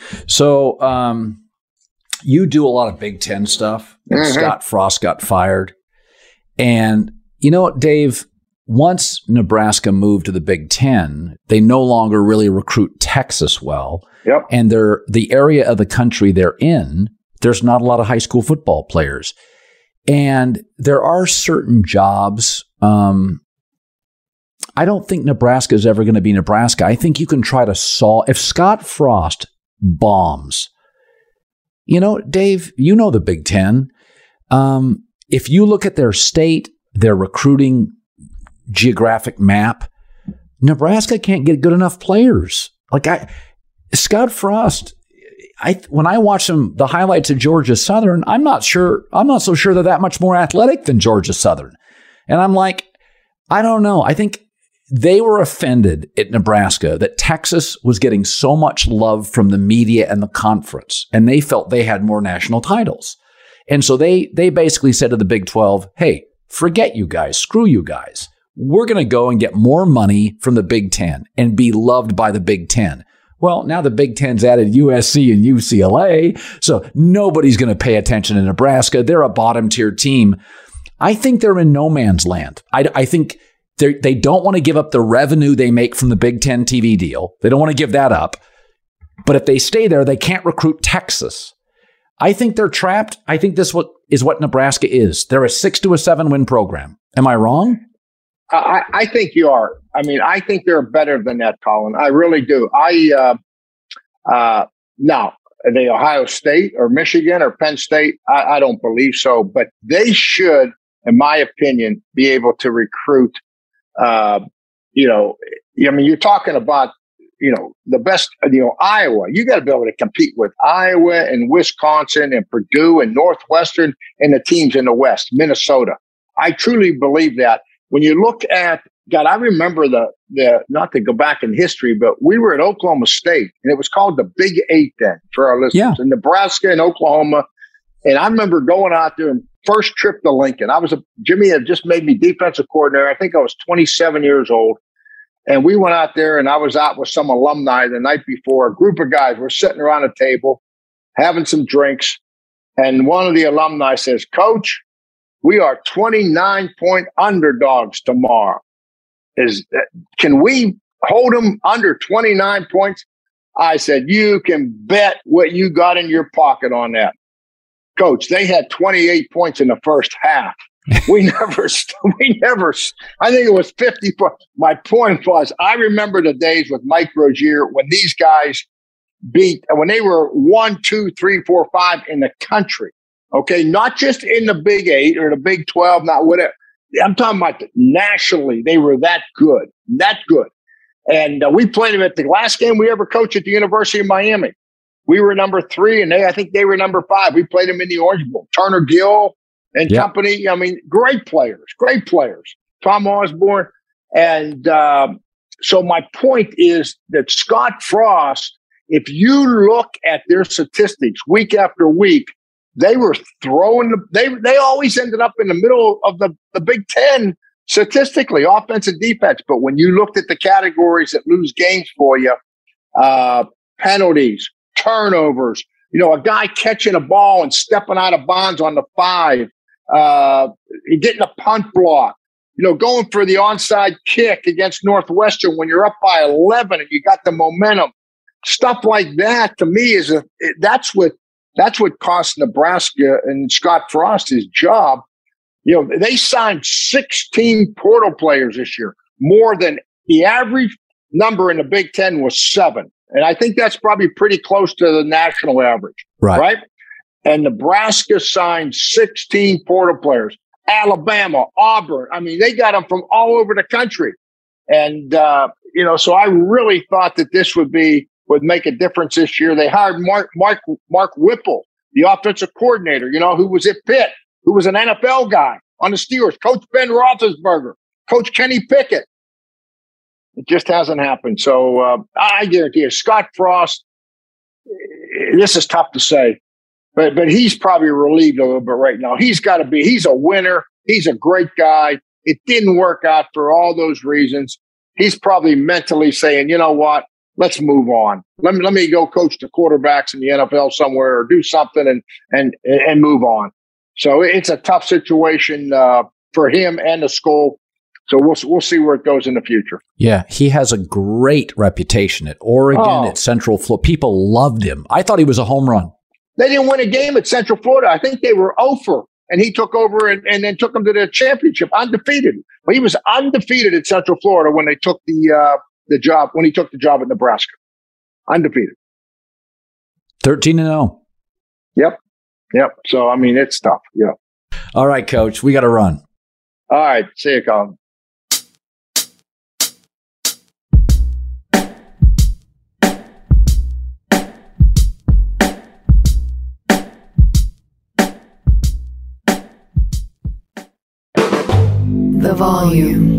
So um, you do a lot of Big Ten stuff. Mm-hmm. Scott Frost got fired. And you know what, Dave? Once Nebraska moved to the Big Ten, they no longer really recruit Texas well. Yep. And they're the area of the country they're in, there's not a lot of high school football players. And there are certain jobs. Um, I don't think Nebraska is ever going to be Nebraska. I think you can try to solve. If Scott Frost bombs, you know, Dave, you know the Big Ten. Um, if you look at their state, their recruiting geographic map, Nebraska can't get good enough players. Like I, Scott Frost, I when I watch some the highlights of Georgia Southern, I'm not sure. I'm not so sure they're that much more athletic than Georgia Southern, and I'm like, I don't know. I think they were offended at Nebraska that Texas was getting so much love from the media and the conference, and they felt they had more national titles, and so they they basically said to the Big twelve, "Hey, forget you guys, screw you guys. We're going to go and get more money from the Big Ten and be loved by the Big Ten." Well, now the Big Ten's added U S C and U C L A, so nobody's going to pay attention to Nebraska. They're a bottom-tier team. I think they're in no man's land. I, I think they don't want to give up the revenue they make from the Big Ten T V deal. They don't want to give that up. But if they stay there, they can't recruit Texas. I think they're trapped. I think this what is what Nebraska is. They're a six to a seven win program. Am I wrong? I, I think you are. I mean, I think they're better than that, Colin. I really do. I uh, uh, now, are they Ohio State or Michigan or Penn State? I, I don't believe so. But they should, in my opinion, be able to recruit. Uh, you know, I mean, you're talking about, you know, the best, you know, Iowa. You got to be able to compete with Iowa and Wisconsin and Purdue and Northwestern and the teams in the West, Minnesota. I truly believe that. When you look at, God, I remember the, the, not to go back in history, but we were at Oklahoma State and it was called the Big Eight then for our listeners. Yeah. In Nebraska and Oklahoma. And I remember going out there and first trip to Lincoln. I was a, Jimmy had just made me defensive coordinator. I think I was twenty-seven years old. And we went out there and I was out with some alumni the night before. A group of guys were sitting around a table having some drinks. And one of the alumni says, "Coach, we are twenty-nine point underdogs tomorrow. Is can we hold them under twenty-nine points?" I said, "You can bet what you got in your pocket on that." Coach, they had twenty-eight points in the first half. We never, we never, I think it was fifty-four. My point was, I remember the days with Mike Rozier when these guys beat, when they were one, two, three, four, five in the country. Okay, not just in the Big Eight or the Big twelve, not whatever. I'm talking about nationally. They were that good, that good. And uh, we played them at the last game we ever coached at the University of Miami. We were number three, and they, I think they were number five. We played them in the Orange Bowl. Turner Gill and yep. company. I mean, great players, great players. Tom Osborne. And uh, so my point is that Scott Frost, if you look at their statistics week after week, they were throwing the, they they always ended up in the middle of the, the Big Ten statistically, offense and defense. But when you looked at the categories that lose games for you, uh, penalties, turnovers, you know, a guy catching a ball and stepping out of bounds on the five, uh, getting a punt block, you know, going for the onside kick against Northwestern when you're up by eleven and you got the momentum. Stuff like that to me is a that's what That's what cost Nebraska and Scott Frost his job. You know, they signed sixteen portal players this year, more than the average number in the Big Ten was seven. And I think that's probably pretty close to the national average. Right. Right. And Nebraska signed sixteen portal players. Alabama, Auburn. I mean, they got them from all over the country. And, uh, you know, so I really thought that this would be, would make a difference this year. They hired Mark Mark Mark Whipple, the offensive coordinator, you know, who was at Pitt, who was an N F L guy on the Steelers, Coach Ben Roethlisberger, Coach Kenny Pickett. It just hasn't happened. So uh, I guarantee you, Scott Frost, this is tough to say, but but he's probably relieved a little bit right now. He's got to be, he's a winner. He's a great guy. It didn't work out for all those reasons. He's probably mentally saying, you know what? Let's move on. Let me let me go coach the quarterbacks in the N F L somewhere or do something and and and move on. So it's a tough situation uh, for him and the school. So we'll we'll see where it goes in the future. Yeah, he has a great reputation at Oregon, oh. at Central Florida. People loved him. I thought he was a home run. They didn't win a game at Central Florida. I think they were oh for, and he took over and, and then took them to the championship undefeated. But he was undefeated at Central Florida when they took the uh, the job when he took the job at Nebraska. Undefeated. thirteen and oh. Yep. Yep. So, I mean, it's tough. Yeah. All right, Coach, we got to run. All right. See you, Colin. The volume.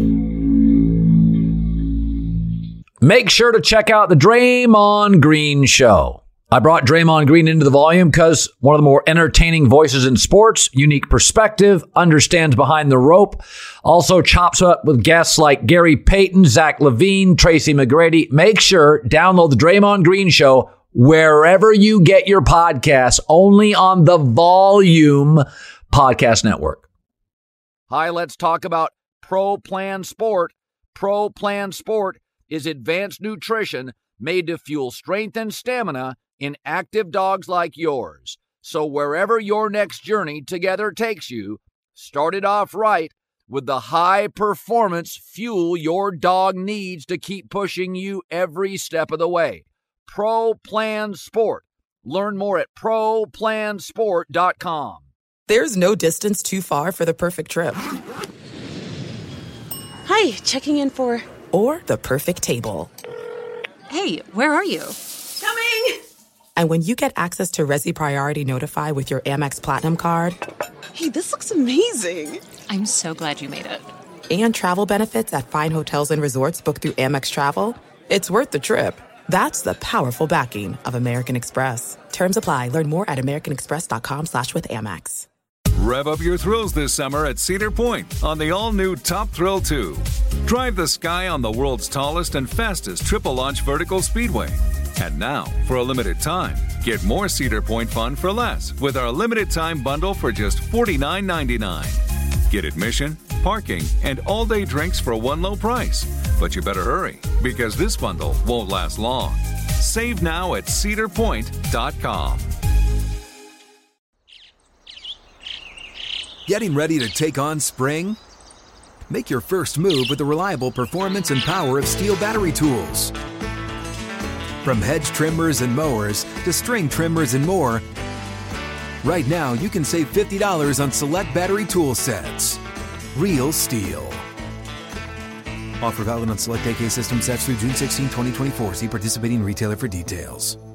Make sure to check out the Draymond Green Show. I brought Draymond Green into the volume because one of the more entertaining voices in sports, unique perspective, understands behind the rope, also chops up with guests like Gary Payton, Zach LaVine, Tracy McGrady. Make sure, download the Draymond Green Show wherever you get your podcasts, only on the Volume Podcast Network. Hi, let's talk about Pro Plan Sport. Pro Plan Sport is advanced nutrition made to fuel strength and stamina in active dogs like yours. So wherever your next journey together takes you, start it off right with the high performance fuel your dog needs to keep pushing you every step of the way. Pro Plan Sport. Learn more at pro plan sport dot com. There's no distance too far for the perfect trip. Hi, checking in for... Or the perfect table. Hey, where are you? Coming! And when you get access to Resi Priority Notify with your Amex Platinum card... Hey, this looks amazing. I'm so glad you made it. And travel benefits at fine hotels and resorts booked through Amex Travel, it's worth the trip. That's the powerful backing of American Express. Terms apply. Learn more at americanexpress.com slash with Amex. Rev up your thrills this summer at Cedar Point on the all-new Top Thrill two. Drive the sky on the world's tallest and fastest triple-launch vertical speedway. And now, for a limited time, get more Cedar Point fun for less with our limited-time bundle for just forty-nine ninety-nine. Get admission, parking, and all-day drinks for one low price. But you better hurry, because this bundle won't last long. Save now at cedar point dot com. Getting ready to take on spring? Make your first move with the reliable performance and power of Steel battery tools. From hedge trimmers and mowers to string trimmers and more, right now you can save fifty dollars on select battery tool sets. Real Steel. Offer valid on select A K system sets through June sixteenth, twenty twenty-four. See participating retailer for details.